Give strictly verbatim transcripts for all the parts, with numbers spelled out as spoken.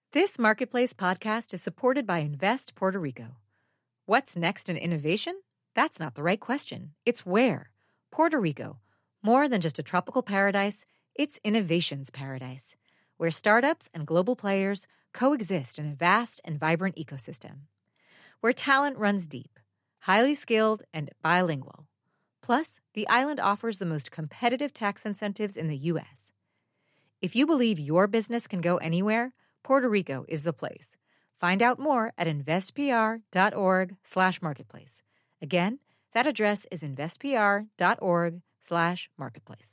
This Marketplace podcast is supported by Invest Puerto Rico. What's next in innovation? That's not the right question. It's where. Puerto Rico. More than just a tropical paradise, it's innovation's paradise, where startups and global players coexist in a vast and vibrant ecosystem. Where talent runs deep, highly skilled, and bilingual. Plus, the island offers the most competitive tax incentives in the U S. If you believe your business can go anywhere, Puerto Rico is the place. Find out more at investpr.org slash marketplace. Again, that address is investpr.org slash marketplace.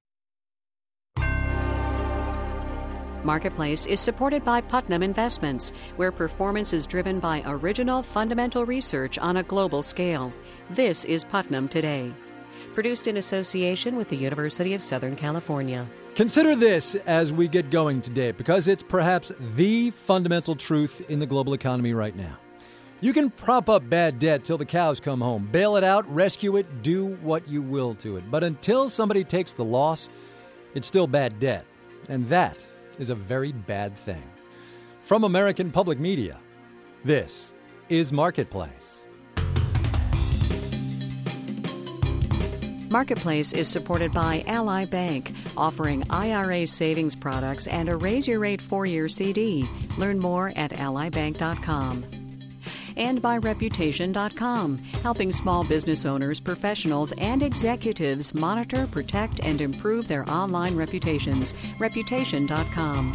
Marketplace is supported by Putnam Investments, where performance is driven by original fundamental research on a global scale. This is Putnam Today. Produced in association with the University of Southern California. Consider this as we get going today, because it's perhaps the fundamental truth in the global economy right now. You can prop up bad debt till the cows come home, bail it out, rescue it, do what you will to it. But until somebody takes the loss, it's still bad debt. And that is a very bad thing. From American Public Media, this is Marketplace. Marketplace is supported by Ally Bank, offering I R A savings products and a raise-your-rate four-year C D. Learn more at ally bank dot com. And by Reputation dot com, helping small business owners, professionals, and executives monitor, protect, and improve their online reputations. Reputation dot com.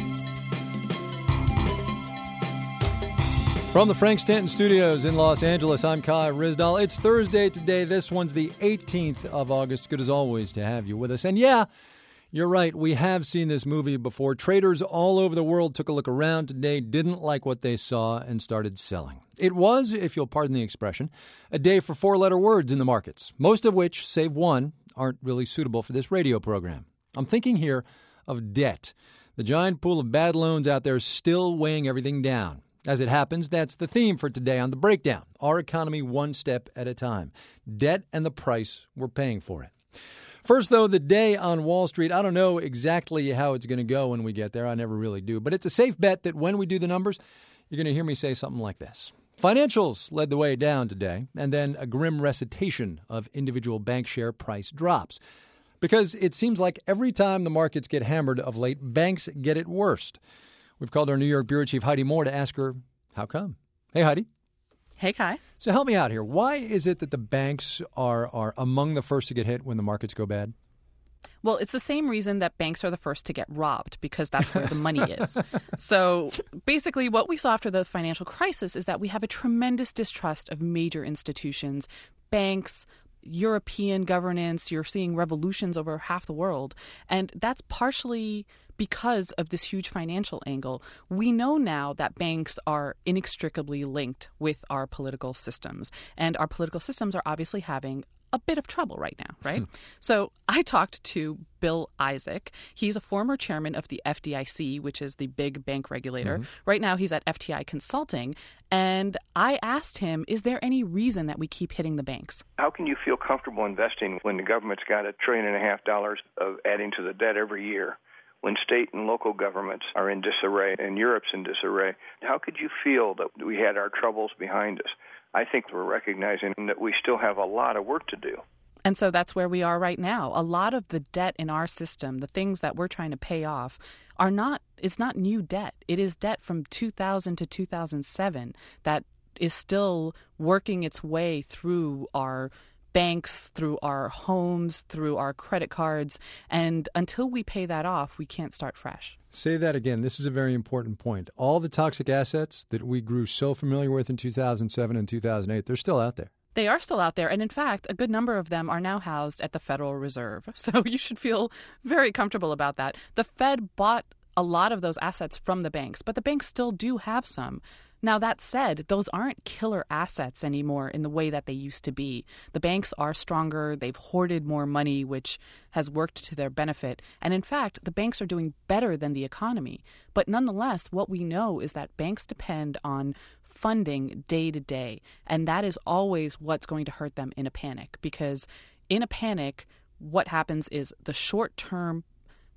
From the Frank Stanton Studios in Los Angeles, I'm Kai Ryssdal. It's Thursday today. This one's the eighteenth of August. Good as always to have you with us. And yeah, you're right. We have seen this movie before. Traders all over the world took a look around today, didn't like what they saw, and started selling. It was, if you'll pardon the expression, a day for four-letter words in the markets, most of which, save one, aren't really suitable for this radio program. I'm thinking here of debt. The giant pool of bad loans out there still weighing everything down. As it happens, that's the theme for today on The Breakdown, our economy one step at a time. Debt and the price we're paying for it. First, though, the day on Wall Street. I don't know exactly how it's going to go when we get there. I never really do. But it's a safe bet that when we do the numbers, you're going to hear me say something like this. Financials led the way down today, and then a grim recitation of individual bank share price drops. Because it seems like every time the markets get hammered of late, banks get it worst. We've called our New York bureau chief, Heidi Moore, to ask her, how come? Hey, Heidi. Hey, Kai. So help me out here. Why is it that the banks are, are among the first to get hit when the markets go bad? Well, it's the same reason that banks are the first to get robbed, because that's where the money is. So basically what we saw after the financial crisis is that we have a tremendous distrust of major institutions, banks, European governance. You're seeing revolutions over half the world. And that's partially because of this huge financial angle. We know now that banks are inextricably linked with our political systems, and our political systems are obviously having a bit of trouble right now, right? So I talked to Bill Isaac. He's a former chairman of the F D I C, which is the big bank regulator. Mm-hmm. Right now he's at F T I Consulting. And I asked him, is there any reason that we keep hitting the banks? How can you feel comfortable investing when the government's got a trillion and a half dollars of adding to the debt every year? When state and local governments are in disarray and Europe's in disarray, how could you feel that we had our troubles behind us? I think we're recognizing that we still have a lot of work to do. And so that's where we are right now. A lot of the debt in our system, the things that we're trying to pay off, are not, it's not new debt. It is debt from two thousand to two thousand seven that is still working its way through our banks, through our homes, through our credit cards. And until we pay that off, we can't start fresh. Say that again. This is a very important point. All the toxic assets that we grew so familiar with in two thousand seven and two thousand eight, they're still out there. They are still out there. And in fact, a good number of them are now housed at the Federal Reserve. So you should feel very comfortable about that. The Fed bought a lot of those assets from the banks, but the banks still do have some. Now, that said, those aren't killer assets anymore in the way that they used to be. The banks are stronger. They've hoarded more money, which has worked to their benefit. And in fact, the banks are doing better than the economy. But nonetheless, what we know is that banks depend on funding day to day. And that is always what's going to hurt them in a panic. Because in a panic, what happens is the short-term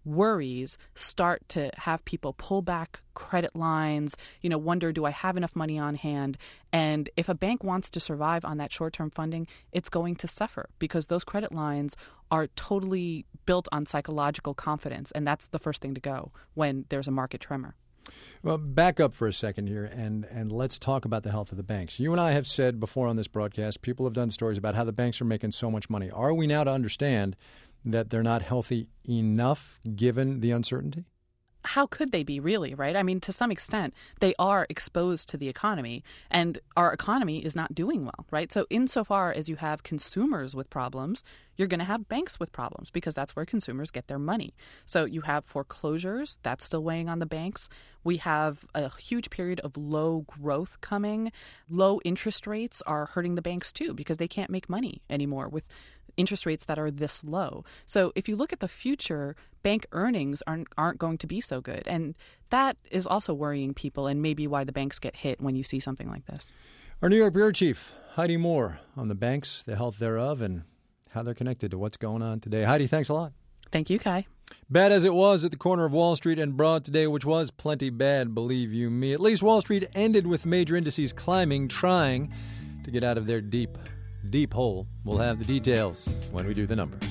worries start to have people pull back credit lines, you know, wonder, do I have enough money on hand? And if a bank wants to survive on that short-term funding, it's going to suffer because those credit lines are totally built on psychological confidence. And that's the first thing to go when there's a market tremor. Well, back up for a second here, and, and let's talk about the health of the banks. You and I have said before on this broadcast, people have done stories about how the banks are making so much money. Are we now to understand that they're not healthy enough given the uncertainty? How could they be really, right? I mean, to some extent, they are exposed to the economy, and our economy is not doing well, right? So insofar as you have consumers with problems, you're going to have banks with problems because that's where consumers get their money. So you have foreclosures, that's still weighing on the banks. We have a huge period of low growth coming. Low interest rates are hurting the banks too because they can't make money anymore with interest rates that are this low. So if you look at the future, bank earnings aren't aren't going to be so good. And that is also worrying people and maybe why the banks get hit when you see something like this. Our New York Bureau Chief, Heidi Moore, on the banks, the health thereof, and how they're connected to what's going on today. Heidi, thanks a lot. Thank you, Kai. Bad as it was at the corner of Wall Street and Broad today, which was plenty bad, believe you me. At least Wall Street ended with major indices climbing, trying to get out of their deep Deep hole. We'll have the details when we do the numbers.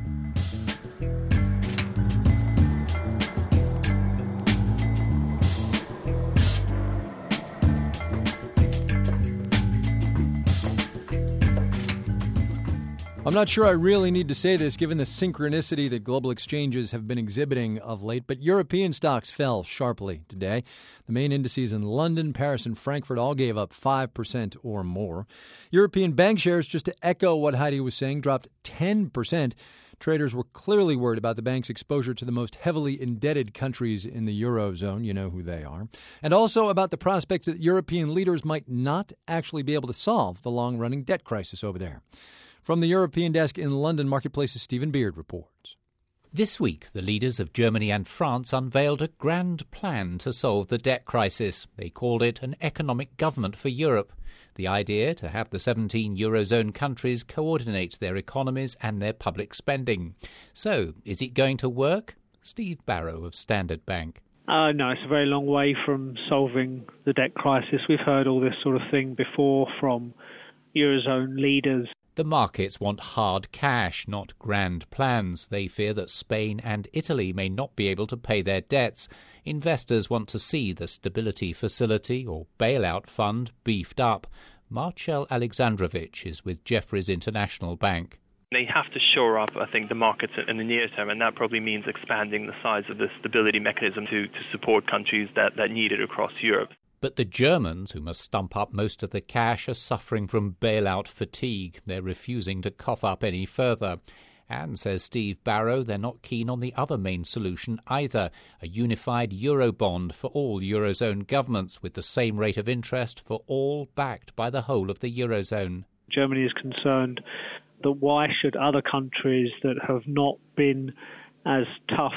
I'm not sure I really need to say this given the synchronicity that global exchanges have been exhibiting of late, but European stocks fell sharply today. The main indices in London, Paris, and Frankfurt all gave up five percent or more. European bank shares, just to echo what Heidi was saying, dropped ten percent. Traders were clearly worried about the bank's exposure to the most heavily indebted countries in the Eurozone. You know who they are. And also about the prospects that European leaders might not actually be able to solve the long-running debt crisis over there. From the European desk in London, Marketplace's Stephen Beard reports. This week, the leaders of Germany and France unveiled a grand plan to solve the debt crisis. They called it an economic government for Europe. The idea to have the seventeen Eurozone countries coordinate their economies and their public spending. So, is it going to work? Steve Barrow of Standard Bank. Uh, no, it's a very long way from solving the debt crisis. We've heard all this sort of thing before from Eurozone leaders. The markets want hard cash, not grand plans. They fear that Spain and Italy may not be able to pay their debts. Investors want to see the Stability Facility or bailout fund beefed up. Marcel Alexandrovich is with Jefferies International Bank. They have to shore up, I think, the markets in the near term, and that probably means expanding the size of the stability mechanism to, to support countries that, that need it across Europe. But the Germans, who must stump up most of the cash, are suffering from bailout fatigue. They're refusing to cough up any further. And, says Steve Barrow, they're not keen on the other main solution either, a unified Eurobond for all Eurozone governments with the same rate of interest for all, backed by the whole of the Eurozone. Germany is concerned that why should other countries that have not been as tough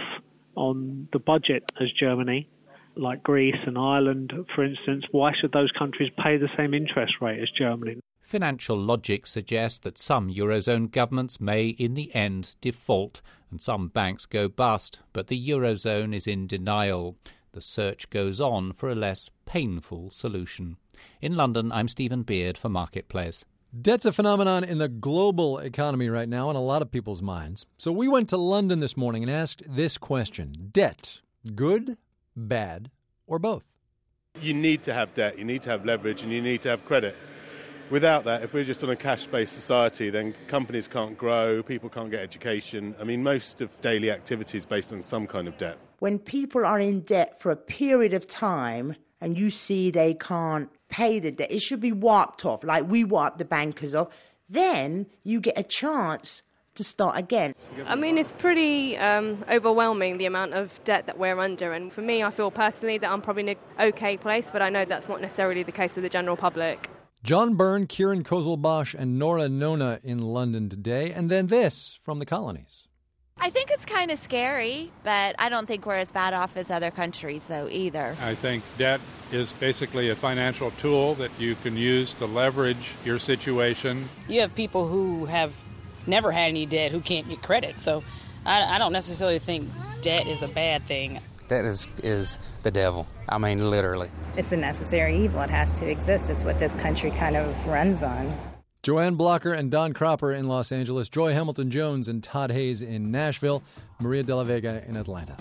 on the budget as Germany, like Greece and Ireland, for instance, why should those countries pay the same interest rate as Germany? Financial logic suggests that some Eurozone governments may, in the end, default and some banks go bust, but the Eurozone is in denial. The search goes on for a less painful solution. In London, I'm Stephen Beard for Marketplace. Debt's a phenomenon in the global economy right now in a lot of people's minds. So we went to London this morning and asked this question. Debt, good, bad, or both? You need to have debt, you need to have leverage, and you need to have credit. Without that, if we're just on a cash-based society, then companies can't grow, people can't get education. I mean, most of daily activity is based on some kind of debt. When people are in debt for a period of time and you see they can't pay the debt, it should be wiped off, like we wipe the bankers off. Then you get a chance to start again. I mean, it's pretty um, overwhelming, the amount of debt that we're under. And for me, I feel personally that I'm probably in an okay place, but I know that's not necessarily the case with the general public. John Byrne, Kieran Kozelbosch, and Nora Nona in London today. And then this from the colonies. I think it's kind of scary, but I don't think we're as bad off as other countries, though, either. I think debt is basically a financial tool that you can use to leverage your situation. You have people who have never had any debt who can't get credit, so I, I don't necessarily think debt is a bad thing. Debt is, is the devil. I mean, literally. It's a necessary evil. It has to exist. It's what this country kind of runs on. Joanne Blocker and Don Cropper in Los Angeles, Joy Hamilton-Jones and Todd Hayes in Nashville, Maria de la Vega in Atlanta.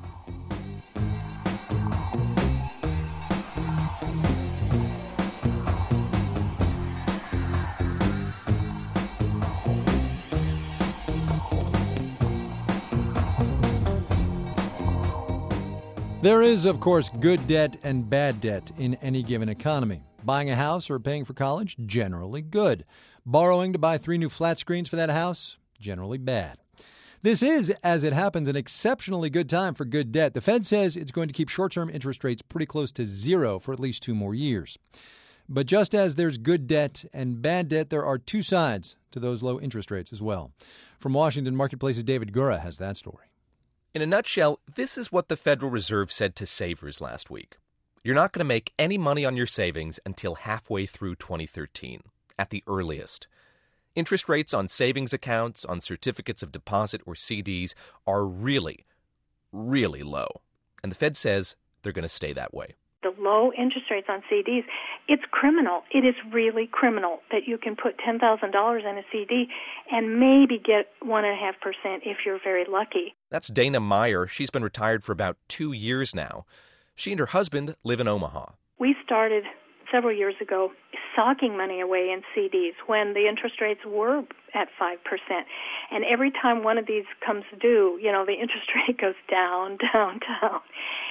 There is, of course, good debt and bad debt in any given economy. Buying a house or paying for college, generally good. Borrowing to buy three new flat screens for that house, generally bad. This is, as it happens, an exceptionally good time for good debt. The Fed says it's going to keep short-term interest rates pretty close to zero for at least two more years. But just as there's good debt and bad debt, there are two sides to those low interest rates as well. From Washington Marketplace's David Gura has that story. In a nutshell, this is what the Federal Reserve said to savers last week. You're not going to make any money on your savings until halfway through twenty thirteen, at the earliest. Interest rates on savings accounts, on certificates of deposit or C Ds are really, really low. And the Fed says they're going to stay that way. The low interest rates on C Ds, it's criminal. It is really criminal that you can put ten thousand dollars in a C D and maybe get one point five percent if you're very lucky. That's Dana Meyer. She's been retired for about two years now. She and her husband live in Omaha. We started several years ago socking money away in C Ds when the interest rates were at five percent. And every time one of these comes due, you know, the interest rate goes down, down, down.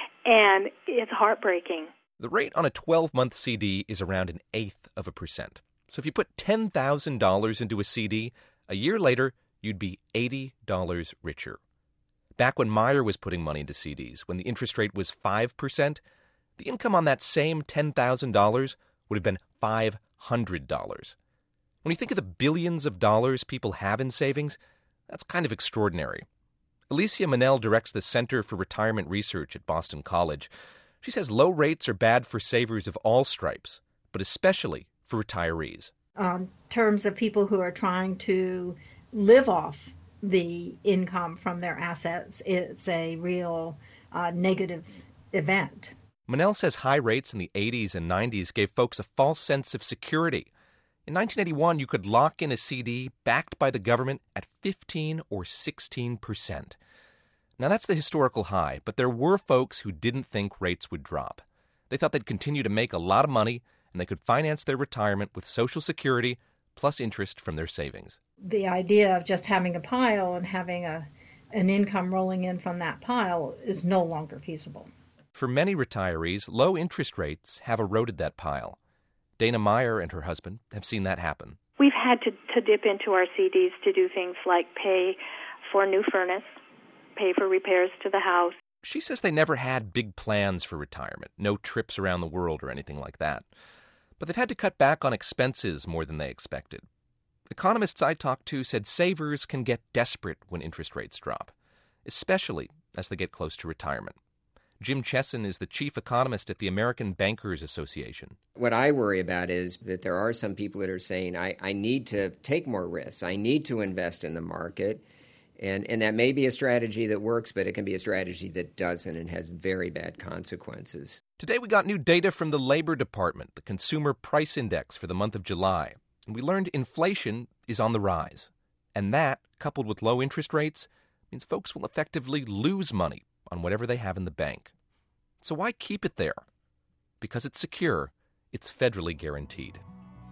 And it's heartbreaking. The rate on a twelve-month C D is around an eighth of a percent. So if you put ten thousand dollars into a C D, a year later, you'd be eighty dollars richer. Back when Meyer was putting money into C Ds, when the interest rate was five percent, the income on that same ten thousand dollars would have been five hundred dollars. When you think of the billions of dollars people have in savings, that's kind of extraordinary. Alicia Manel directs the Center for Retirement Research at Boston College. She says low rates are bad for savers of all stripes, but especially for retirees. In terms of people who are trying to live off the income from their assets, it's a real uh, negative event. Manel says high rates in the eighties and nineties gave folks a false sense of security. In nineteen eighty-one, you could lock in a C D backed by the government at fifteen or sixteen percent. Now, that's the historical high, but there were folks who didn't think rates would drop. They thought they'd continue to make a lot of money, and they could finance their retirement with Social Security plus interest from their savings. The idea of just having a pile and having a an income rolling in from that pile is no longer feasible. For many retirees, low interest rates have eroded that pile. Dana Meyer and her husband have seen that happen. We've had to, to dip into our C Ds to do things like pay for a new furnace, pay for repairs to the house. She says they never had big plans for retirement, no trips around the world or anything like that. But they've had to cut back on expenses more than they expected. Economists I talked to said savers can get desperate when interest rates drop, especially as they get close to retirement. Jim Chesson is the chief economist at the American Bankers Association. What I worry about is that there are some people that are saying, I, I need to take more risks. I need to invest in the market. And, and that may be a strategy that works, but it can be a strategy that doesn't and has very bad consequences. Today we got new data from the Labor Department, the Consumer Price Index for the month of July. And we learned inflation is on the rise. And that, coupled with low interest rates, means folks will effectively lose money on whatever they have in the bank. So why keep it there? Because it's secure, it's federally guaranteed.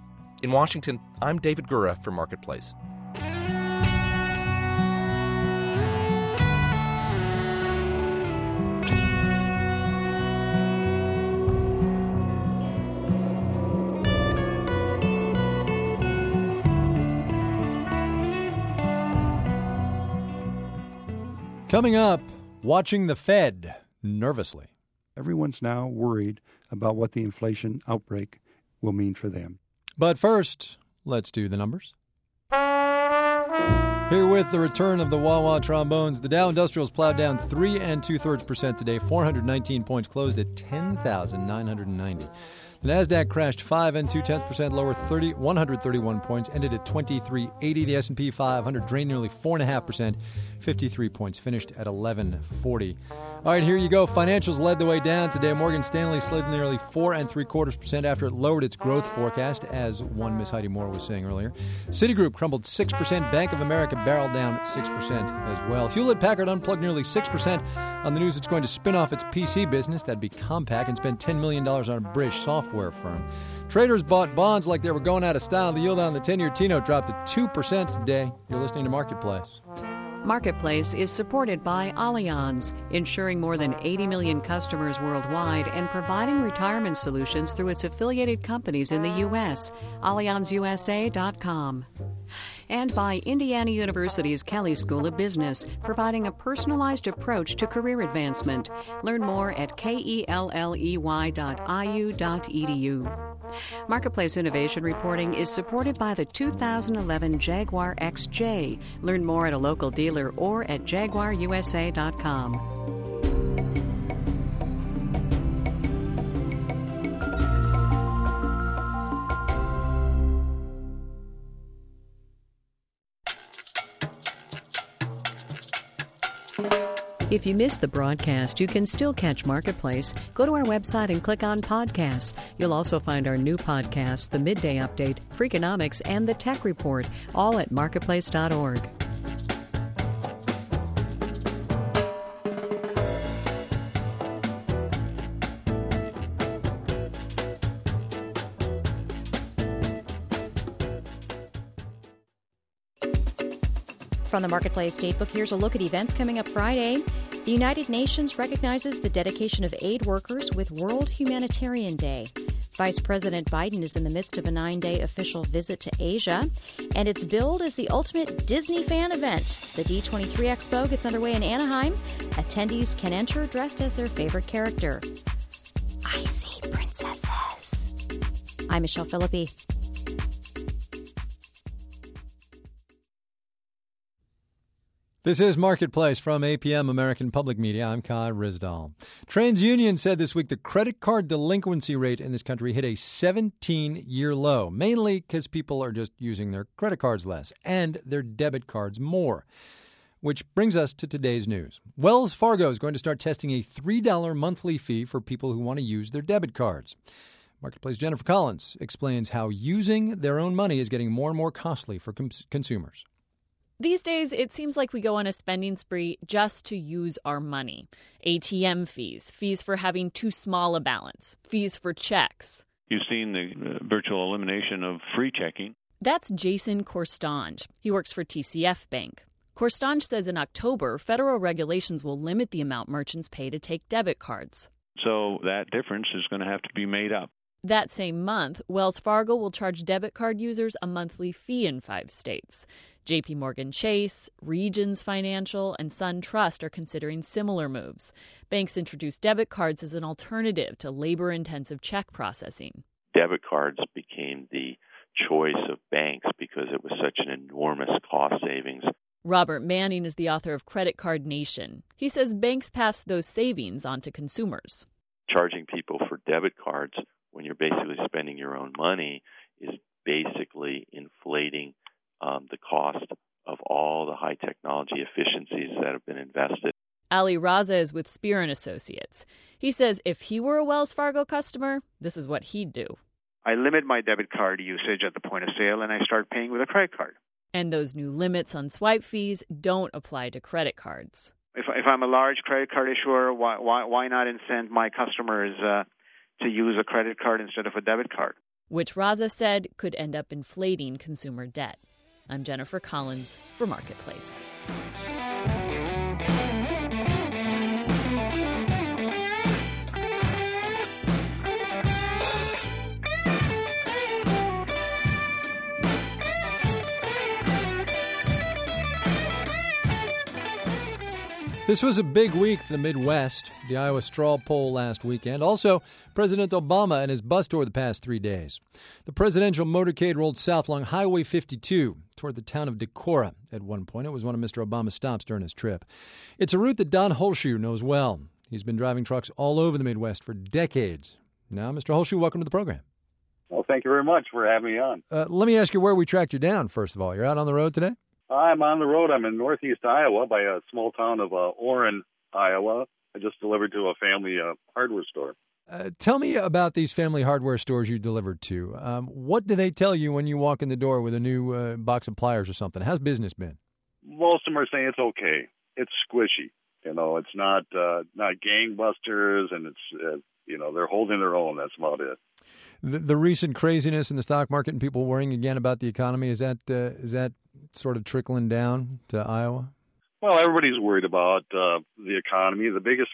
In Washington, I'm David Gura for Marketplace. Coming up, watching the Fed nervously. Everyone's now worried about what the inflation outbreak will mean for them. But first, let's do the numbers. Here with the return of the wah-wah trombones, the Dow Industrials plowed down three and two-thirds percent today, four hundred nineteen points, closed at ten thousand nine hundred ninety. The NASDAQ crashed five and two-tenths percent lower, thirty, one hundred thirty-one points, ended at twenty-three eighty. The S and P five hundred drained nearly four point five percent, fifty-three points, finished at eleven forty. All right, here you go. Financials led the way down today. Morgan Stanley slid nearly four and three quarters percent after it lowered its growth forecast, as one Miss Heidi Moore was saying earlier. Citigroup crumbled six percent. Bank of America barreled down six percent as well. Hewlett-Packard unplugged nearly six percent on the news it's going to spin off its P C business, that'd be Compaq, and spend ten million dollars on a British software firm. Traders bought bonds like they were going out of style. The yield on the ten-year T-note dropped to two percent today. You're listening to Marketplace. Marketplace is supported by Allianz, insuring more than eighty million customers worldwide and providing retirement solutions through its affiliated companies in the U S Allianz U S A dot com. And by Indiana University's Kelley School of Business, providing a personalized approach to career advancement. Learn more at kelley dot I U dot E D U. Marketplace Innovation Reporting is supported by the two thousand eleven Jaguar X J. Learn more at a local dealer or at jaguar U S A dot com. If you missed the broadcast, you can still catch Marketplace. Go to our website and click on podcasts. You'll also find our new podcasts, The Midday Update, Freakonomics, and The Tech Report, all at marketplace dot org. From the Marketplace Datebook, here's a look at events coming up Friday. The United Nations recognizes the dedication of aid workers with World Humanitarian Day. Vice President Biden is in the midst of a nine-day official visit to Asia, and it's billed as the ultimate Disney fan event. The D twenty-three Expo gets underway in Anaheim. Attendees can enter dressed as their favorite character. I see princesses. I'm Michelle Philippi. This is Marketplace from A P M American Public Media. I'm Kai Rizdal. TransUnion said this week the credit card delinquency rate in this country hit a seventeen-year low, mainly because people are just using their credit cards less and their debit cards more. Which brings us to today's news. Wells Fargo is going to start testing a three dollars monthly fee for people who want to use their debit cards. Marketplace Jennifer Collins explains how using their own money is getting more and more costly for cons- consumers. These days, it seems like we go on a spending spree just to use our money. A T M fees, fees for having too small a balance, fees for checks. You've seen the uh, virtual elimination of free checking. That's Jason Korstange. He works for T C F Bank. Korstange says in October, federal regulations will limit the amount merchants pay to take debit cards. So that difference is going to have to be made up. That same month, Wells Fargo will charge debit card users a monthly fee in five states. J P Morgan Chase, Regions Financial, and SunTrust are considering similar moves. Banks introduced debit cards as an alternative to labor-intensive check processing. Debit cards became the choice of banks because it was such an enormous cost savings. Robert Manning is the author of Credit Card Nation. He says banks pass those savings on to consumers. Charging people for debit cards when you're basically spending your own money is basically inflating Um, the cost of all the high technology efficiencies that have been invested. Ali Raza is with Spear and Associates. He says if he were a Wells Fargo customer, this is what he'd do. I limit my debit card usage at the point of sale, and I start paying with a credit card. And those new limits on swipe fees don't apply to credit cards. If, if I'm a large credit card issuer, why, why, why not incent my customers uh, to use a credit card instead of a debit card? Which Raza said could end up inflating consumer debt. I'm Jennifer Collins for Marketplace. This was a big week for the Midwest, the Iowa straw poll last weekend. Also, President Obama and his bus tour the past three days. The presidential motorcade rolled south along Highway fifty-two toward the town of Decorah. At one point, it was one of Mister Obama's stops during his trip. It's a route that Don Holshoe knows well. He's been driving trucks all over the Midwest for decades. Now, Mister Holschuh, welcome to the program. Well, thank you very much for having me on. Uh, let me ask you where we tracked you down, first of all. You're out on the road today? I'm on the road. I'm in northeast Iowa by a small town of uh, Orrin, Iowa. I just delivered to a family uh, hardware store. Uh, tell me about these family hardware stores you delivered to. Um, what do they tell you when you walk in the door with a new uh, box of pliers or something? How's business been? Most of them are saying it's okay. It's squishy. You know, it's not uh, not gangbusters, and it's, uh, you know, they're holding their own. That's about it. The, the recent craziness in the stock market and people worrying again about the economy, is that uh, is that sort of trickling down to Iowa? Well, everybody's worried about uh, the economy. The biggest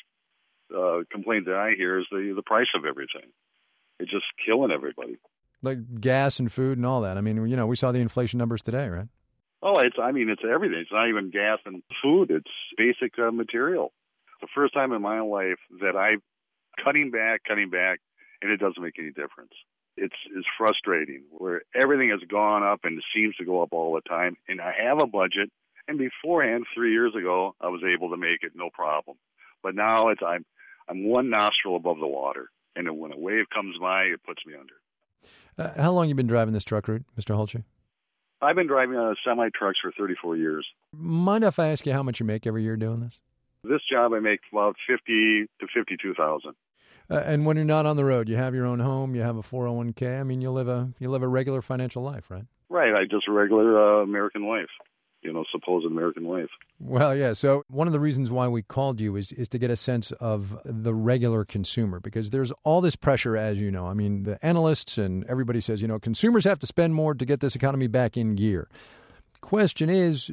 uh, complaint that I hear is the, the price of everything. It's just killing everybody. Like gas and food and all that. I mean, you know, we saw the inflation numbers today, right? Oh, it's, I mean, it's everything. It's not even gas and food. It's basic uh, material. The first time in my life that I'm cutting back, cutting back, and it doesn't make any difference. It's, it's frustrating where everything has gone up and seems to go up all the time. And I have a budget, and beforehand, three years ago, I was able to make it no problem. But now it's I'm I'm one nostril above the water, and when a wave comes by, it puts me under. Uh, how long you been driving this truck route, Mister Holschuh? I've been driving uh, semi trucks for thirty-four years. Mind if I ask you how much you make every year doing this? This job, I make about fifty to fifty-two thousand. Uh, and when you're not on the road, you have your own home, you have a four oh one k. I mean, you live a you live a regular financial life, right? Right, I just a regular uh, American life, you know, supposed American life. Well, yeah. So one of the reasons why we called you is is to get a sense of the regular consumer, because there's all this pressure, as you know. I mean, the analysts and everybody says, you know, consumers have to spend more to get this economy back in gear. Question is,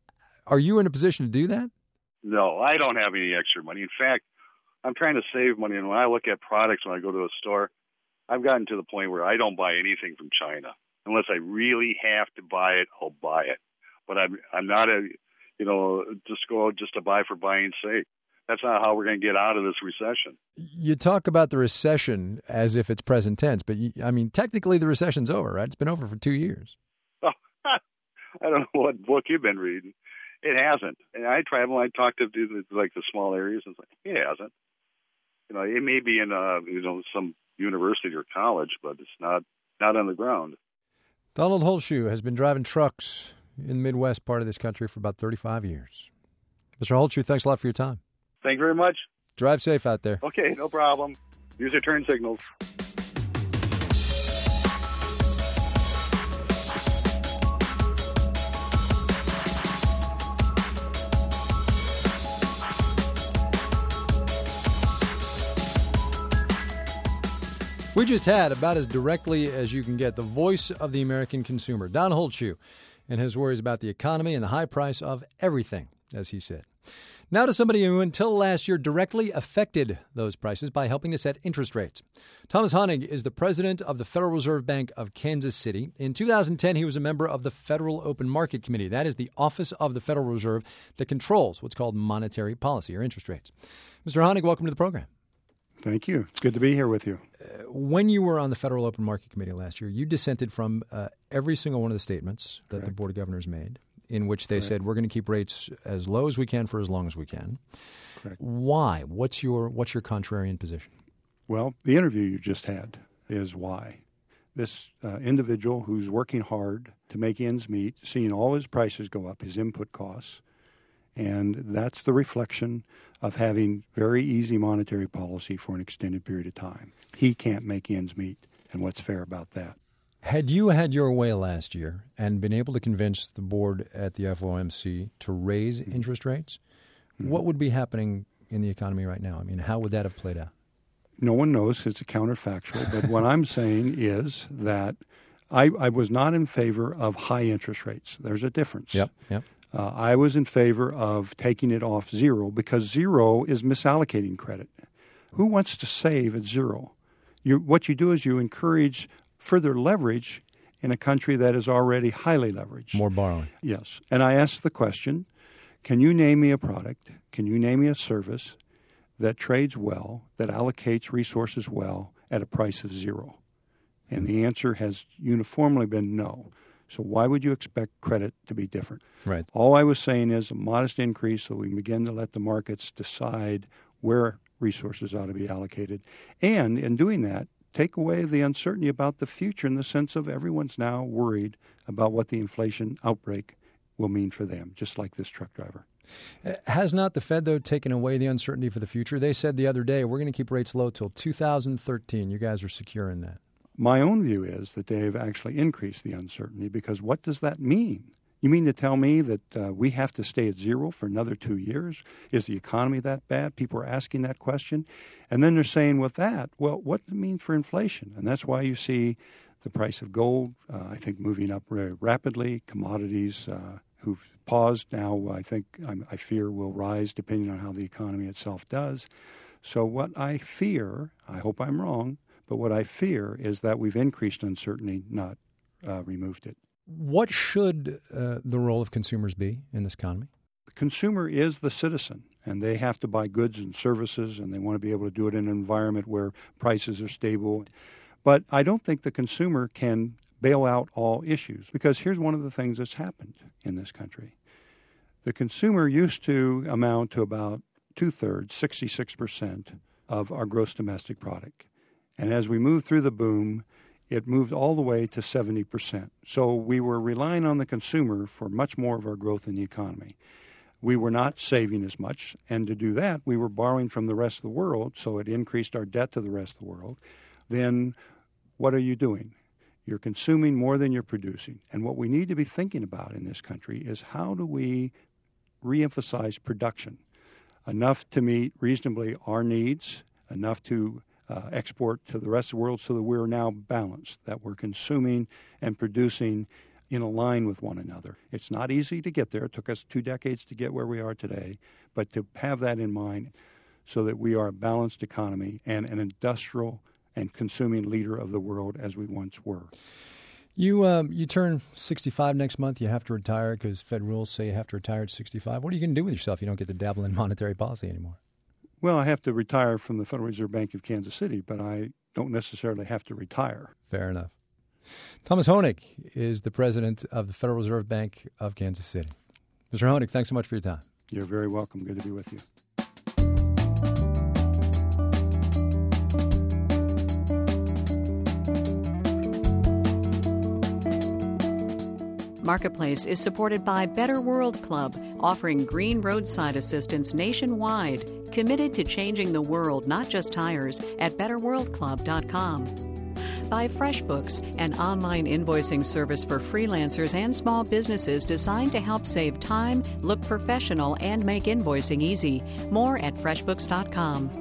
are you in a position to do that? No, I don't have any extra money. In fact, I'm trying to save money, and when I look at products when I go to a store, I've gotten to the point where I don't buy anything from China. Unless I really have to buy it, I'll buy it. But I'm I'm not a, you know, just go out just to buy for buying's sake. That's not how we're going to get out of this recession. You talk about the recession as if it's present tense, but you, I mean, technically the recession's over, right? It's been over for two years. Oh, I don't know what book you've been reading. It hasn't. And I travel, I talk to like the small areas, and it's like, it hasn't. You know, it may be in uh, you know, some university or college, but it's not not on the ground. Donald Holschuh has been driving trucks in the Midwest part of this country for about thirty-five years. Mister Holschuh, thanks a lot for your time. Thank you very much. Drive safe out there. Okay, no problem. Use your turn signals. We just had, about as directly as you can get, the voice of the American consumer, Don Holschuh, and his worries about the economy and the high price of everything, as he said. Now to somebody who until last year directly affected those prices by helping to set interest rates. Thomas Honig is the president of the Federal Reserve Bank of Kansas City. In two thousand ten, he was a member of the Federal Open Market Committee. That is the office of the Federal Reserve that controls what's called monetary policy or interest rates. Mister Honig, welcome to the program. Thank you. It's good to be here with you. Uh, when you were on the Federal Open Market Committee last year, you dissented from uh, every single one of the statements that Correct. the Board of Governors made, in which they Correct. said we're going to keep rates as low as we can for as long as we can. Correct. Why? What's your what's your contrarian position? Well, the interview you just had is why. This uh, individual who's working hard to make ends meet, seeing all his prices go up, his input costs, and that's the reflection of having very easy monetary policy for an extended period of time. He can't make ends meet, and what's fair about that? Had you had your way last year and been able to convince the board at the F O M C to raise mm-hmm. interest rates, mm-hmm. what would be happening in the economy right now? I mean, how would that have played out? No one knows. It's a counterfactual. But what I'm saying is that I, I was not in favor of high interest rates. There's a difference. Yep, yep. Uh, I was in favor of taking it off zero because zero is misallocating credit. Who wants to save at zero? You, what you do is you encourage further leverage in a country that is already highly leveraged. More borrowing. Yes. And I asked the question, can you name me a product, can you name me a service that trades well, that allocates resources well at a price of zero? And the answer has uniformly been no. So why would you expect credit to be different? Right. All I was saying is a modest increase so we can begin to let the markets decide where resources ought to be allocated. And in doing that, take away the uncertainty about the future in the sense of everyone's now worried about what the inflation outbreak will mean for them, just like this truck driver. Has not the Fed, though, taken away the uncertainty for the future? They said the other day, we're going to keep rates low till two thousand thirteen. You guys are secure in that. My own view is that they've actually increased the uncertainty, because what does that mean? You mean to tell me that uh, we have to stay at zero for another two years? Is the economy that bad? People are asking that question. And then they're saying with that, well, what does it mean for inflation? And that's why you see the price of gold, uh, I think, moving up very rapidly. Commodities uh, who've paused now, I think, I'm, I fear, will rise depending on how the economy itself does. So what I fear, I hope I'm wrong, but what I fear is that we've increased uncertainty, not uh, removed it. What should uh, the role of consumers be in this economy? The consumer is the citizen, and they have to buy goods and services, and they want to be able to do it in an environment where prices are stable. But I don't think the consumer can bail out all issues, because here's one of the things that's happened in this country. The consumer used to amount to about two-thirds, sixty-six percent of our gross domestic product. And as we moved through the boom, it moved all the way to seventy percent. So we were relying on the consumer for much more of our growth in the economy. We were not saving as much, and to do that, we were borrowing from the rest of the world, so it increased our debt to the rest of the world. Then what are you doing? You're consuming more than you're producing. And what we need to be thinking about in this country is how do we reemphasize production, enough to meet reasonably our needs, enough to Uh, export to the rest of the world, so that we're now balanced, that we're consuming and producing in a line with one another. It's not easy to get there. It took us two decades to get where we are today, but to have that in mind so that we are a balanced economy and an industrial and consuming leader of the world as we once were. You um, you turn sixty-five next month. You have to retire because Fed rules say you have to retire at sixty-five. What are you going to do with yourself if you don't get to dabble in monetary policy anymore? Well, I have to retire from the Federal Reserve Bank of Kansas City, but I don't necessarily have to retire. Fair enough. Thomas Honig is the president of the Federal Reserve Bank of Kansas City. Mister Honig, thanks so much for your time. You're very welcome. Good to be with you. Marketplace is supported by Better World Club, offering green roadside assistance nationwide, committed to changing the world, not just tires, at better world club dot com. By FreshBooks, an online invoicing service for freelancers and small businesses designed to help save time, look professional, and make invoicing easy. More at freshbooks dot com.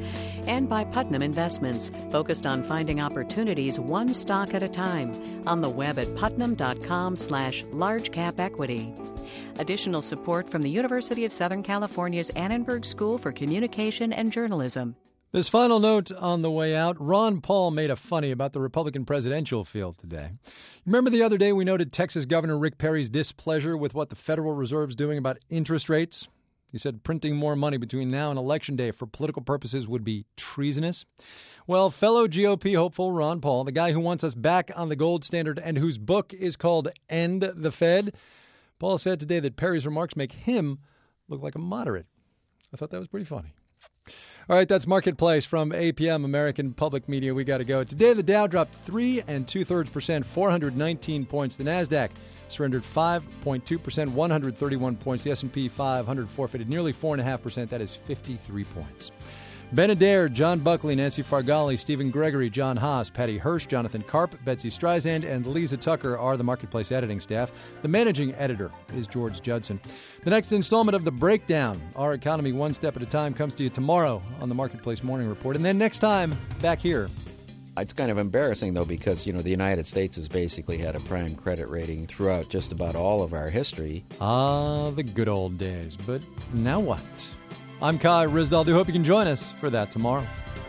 And by Putnam Investments, focused on finding opportunities one stock at a time, on the web at putnam.com slash large cap equity. Additional support from the University of Southern California's Annenberg School for Communication and Journalism. This final note on the way out, Ron Paul made a funny about the Republican presidential field today. Remember the other day we noted Texas Governor Rick Perry's displeasure with what the Federal Reserve's doing about interest rates? He said printing more money between now and Election Day for political purposes would be treasonous. Well, fellow G O P hopeful Ron Paul, the guy who wants us back on the gold standard and whose book is called End the Fed, Paul said today that Perry's remarks make him look like a moderate. I thought that was pretty funny. All right, that's Marketplace from A P M, American Public Media. We got to go. Today, the Dow dropped three and two-thirds percent, four hundred nineteen points. The NASDAQ surrendered five point two percent, one hundred thirty-one points. The S and P five hundred forfeited nearly four point five percent. That is fifty-three points. Ben Adair, John Buckley, Nancy Fargali, Stephen Gregory, John Haas, Patty Hirsch, Jonathan Karp, Betsy Streisand, and Lisa Tucker are the Marketplace editing staff. The managing editor is George Judson. The next installment of The Breakdown, Our Economy One Step at a Time, comes to you tomorrow on the Marketplace Morning Report. And then next time, back here. It's kind of embarrassing, though, because, you know, the United States has basically had a prime credit rating throughout just about all of our history. Ah, the good old days. But now what? I'm Kai Ryssdal. Do hope you can join us for that tomorrow.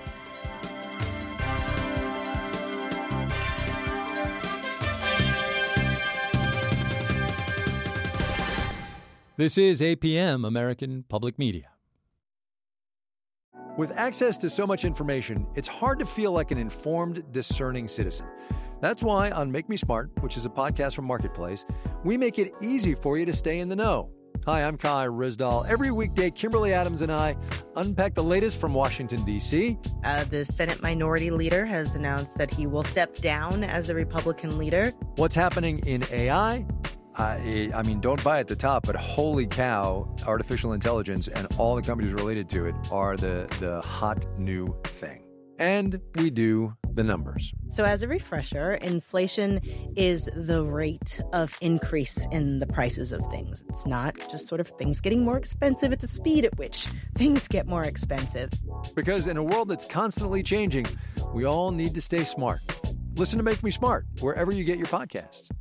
This is A P M, American Public Media. With access to so much information, it's hard to feel like an informed, discerning citizen. That's why on Make Me Smart, which is a podcast from Marketplace, we make it easy for you to stay in the know. Hi, I'm Kai Ryssdal. Every weekday, Kimberly Adams and I unpack the latest from Washington, D C Uh, the Senate Minority Leader has announced that he will step down as the Republican leader. What's happening in A I? Uh, I mean, don't buy at the top, but holy cow, artificial intelligence and all the companies related to it are the, the hot new thing. And we do the numbers. So as a refresher, inflation is the rate of increase in the prices of things. It's not just sort of things getting more expensive. It's a speed at which things get more expensive. Because in a world that's constantly changing, we all need to stay smart. Listen to Make Me Smart wherever you get your podcasts.